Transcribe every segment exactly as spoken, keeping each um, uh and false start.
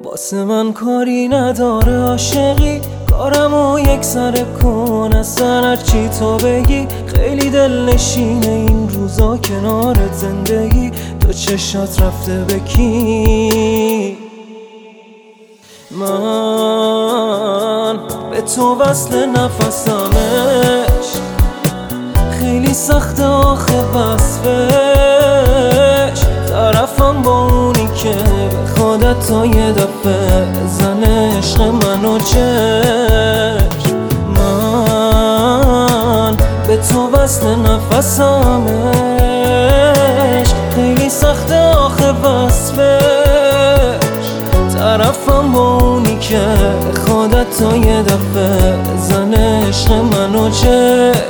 واسه من کاری نداره عاشقی، کارمو یک سر کن اصلا هرچی تو بگی. خیلی دل نشینه این روزا کنارت زندگی، تو چشات رفته به کی؟ من به تو وصل نفسمش، خیلی سخته آخه وصفش. طرفم با اونی که به خودت تا یه دفعه زنه عشق منو چشم. من به تو وصل نفسمش، خیلی سخته آخه وصفش. طرفم با اونی که به خودت تا یه دفعه زنه عشق منو چشم.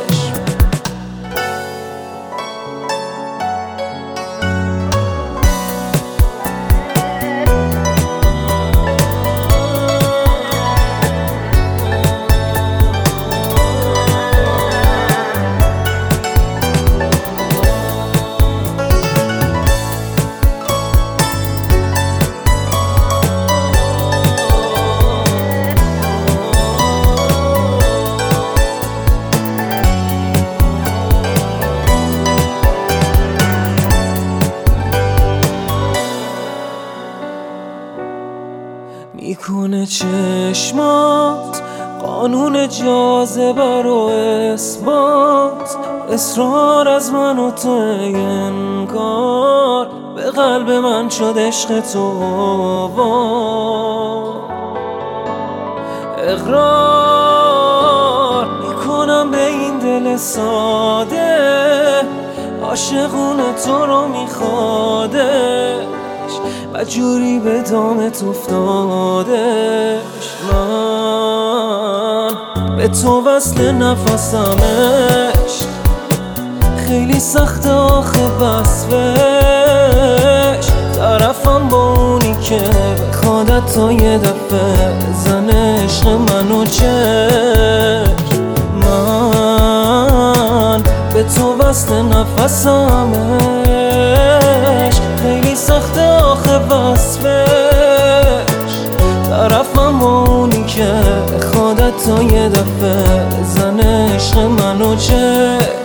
میکنه چشمات قانون جاذبه رو اثبات، اصرار از من و تو انکار، به قلب من شد عشق تو اقرار. میکنم به این دل ساده، عاشقونه تو رو میخوادش و جوری به دامت افتادش. من به تو وصل نفسمش، خیلی سخته آخه وصفش. طرفم با اونی که به خودت تا یه دفعه زنه عشق منو چشم. من به تو وصل نفسمش، خیلی سخته آخه وصفش. طرفم اونی که به خودت تا یه دفعه زنه عشق منو چشم.